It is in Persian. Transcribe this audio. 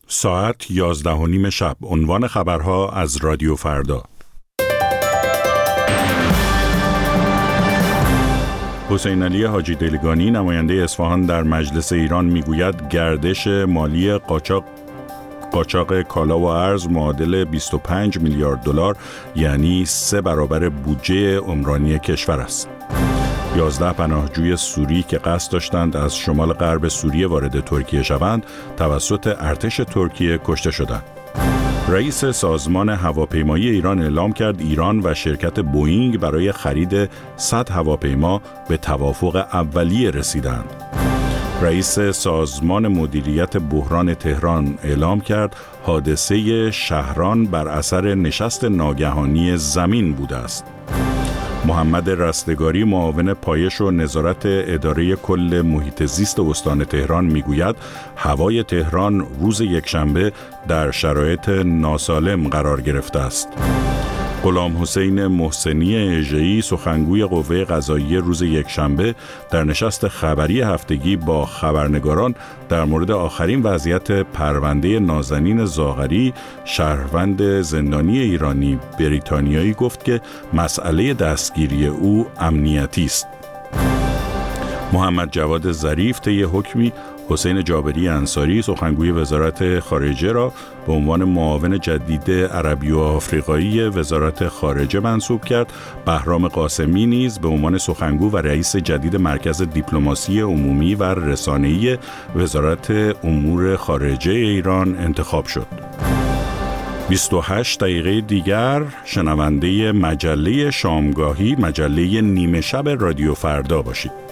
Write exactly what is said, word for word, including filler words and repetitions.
ساعت یازده و نیم شب. عنوان خبرها از رادیو فردا. حسین علی حاجی دلگانی نماینده اصفهان در مجلس ایران میگوید گردش مالی قاچاق قاچاق کالا و ارز معادل بیست و پنج میلیارد دلار یعنی سه برابر بودجه عمرانی کشور است. یازده پناهجوی سوری که قصد داشتند از شمال غرب سوریه وارد ترکیه شوند توسط ارتش ترکیه کشته شدند. رئیس سازمان هواپیمایی ایران اعلام کرد ایران و شرکت بوئینگ برای خرید صد هواپیما به توافق اولیه رسیدند. رئیس سازمان مدیریت بحران تهران اعلام کرد حادثه شهران بر اثر نشست ناگهانی زمین بوده است. محمد رستگاری معاون پایش و نظارت اداره کل محیط زیست استان تهران میگوید هوای تهران روز یکشنبه در شرایط ناسالم قرار گرفته است. غلام حسین محسنی اژه‌ای سخنگوی قوه قضاییه روز یکشنبه در نشست خبری هفتگی با خبرنگاران در مورد آخرین وضعیت پرونده نازنین زاغری شهروند زندانی ایرانی بریتانیایی گفت که مسئله دستگیری او امنیتی است. محمد جواد ظریف طی حکمی حسین جابری انصاری سخنگوی وزارت خارجه را به عنوان معاون جدید عربی و آفریقایی وزارت خارجه منصوب کرد. بهرام قاسمی نیز به عنوان سخنگو و رئیس جدید مرکز دیپلماسی عمومی و رسانه‌ای وزارت امور خارجه ایران انتخاب شد. بیست و هشت دقیقه دیگر شنونده مجله شامگاهی، مجله نیمه شب رادیو فردا باشید.